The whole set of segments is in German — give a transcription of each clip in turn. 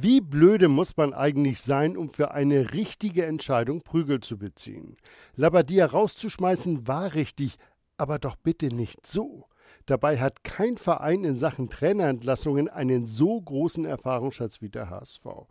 Wie blöde muss man eigentlich sein, um für eine richtige Entscheidung Prügel zu beziehen? Labbadia rauszuschmeißen war richtig, aber doch bitte nicht so. Dabei hat kein Verein in Sachen Trainerentlassungen einen so großen Erfahrungsschatz wie der HSV.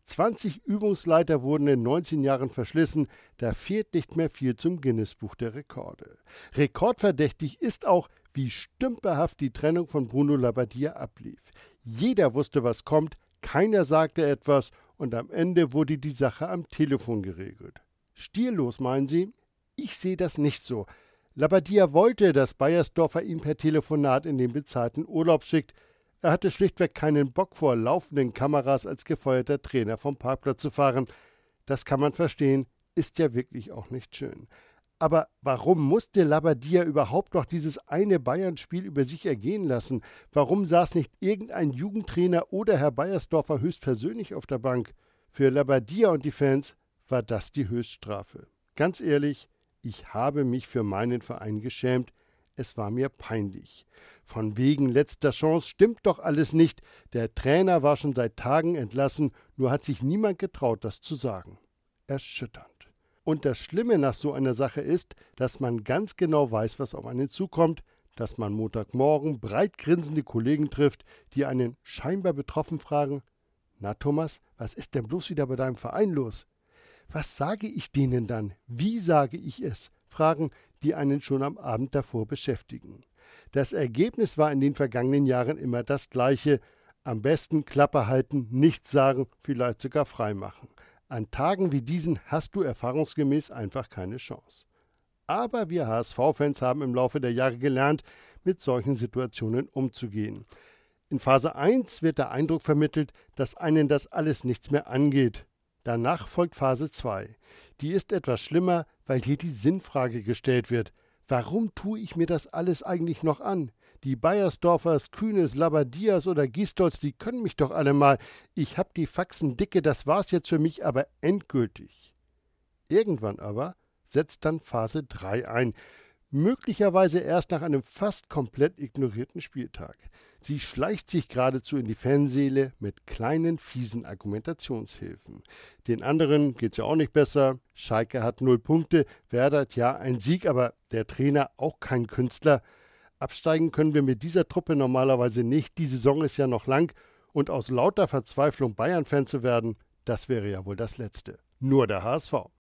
20 Übungsleiter wurden in 19 Jahren verschlissen, da fehlt nicht mehr viel zum Guinness-Buch der Rekorde. Rekordverdächtig ist auch, wie stümperhaft die Trennung von Bruno Labbadia ablief. Jeder wusste, was kommt, keiner sagte etwas und am Ende wurde die Sache am Telefon geregelt. Stillos, meinen Sie? Ich sehe das nicht so. Labbadia wollte, dass Beiersdorfer ihn per Telefonat in den bezahlten Urlaub schickt. Er hatte schlichtweg keinen Bock, vor laufenden Kameras als gefeuerter Trainer vom Parkplatz zu fahren. Das kann man verstehen, ist ja wirklich auch nicht schön. Aber warum musste Labbadia überhaupt noch dieses eine Bayern-Spiel über sich ergehen lassen? Warum saß nicht irgendein Jugendtrainer oder Herr Beiersdorfer höchstpersönlich auf der Bank? Für Labbadia und die Fans war das die Höchststrafe. Ganz ehrlich, ich habe mich für meinen Verein geschämt. Es war mir peinlich. Von wegen letzter Chance stimmt doch alles nicht. Der Trainer war schon seit Tagen entlassen, nur hat sich niemand getraut, das zu sagen. Erschütternd. Und das Schlimme nach so einer Sache ist, dass man ganz genau weiß, was auf einen zukommt, dass man Montagmorgen breit grinsende Kollegen trifft, die einen scheinbar betroffen fragen: »Na Thomas, was ist denn bloß wieder bei deinem Verein los?« Was sage ich denen dann? Wie sage ich es? Fragen, die einen schon am Abend davor beschäftigen. Das Ergebnis war in den vergangenen Jahren immer das gleiche: am besten Klappe halten, nichts sagen, vielleicht sogar freimachen. An Tagen wie diesen hast du erfahrungsgemäß einfach keine Chance. Aber wir HSV-Fans haben im Laufe der Jahre gelernt, mit solchen Situationen umzugehen. In Phase 1 wird der Eindruck vermittelt, dass einen das alles nichts mehr angeht. Danach folgt Phase 2. Die ist etwas schlimmer, weil hier die Sinnfrage gestellt wird. Warum tue ich mir das alles eigentlich noch an? Die Beiersdorfers, Kühnes, Labbadias oder Gisdols, die können mich doch alle mal. Ich hab die Faxen dicke, das war's jetzt für mich aber endgültig. Irgendwann aber setzt dann Phase 3 ein. Möglicherweise erst nach einem fast komplett ignorierten Spieltag. Sie schleicht sich geradezu in die Fanseele mit kleinen, fiesen Argumentationshilfen. Den anderen geht's ja auch nicht besser. Schalke hat 0 Punkte, Werder hat ja ein Sieg, aber der Trainer auch kein Künstler. Absteigen können wir mit dieser Truppe normalerweise nicht. Die Saison ist ja noch lang und aus lauter Verzweiflung Bayern-Fan zu werden, das wäre ja wohl das Letzte. Nur der HSV.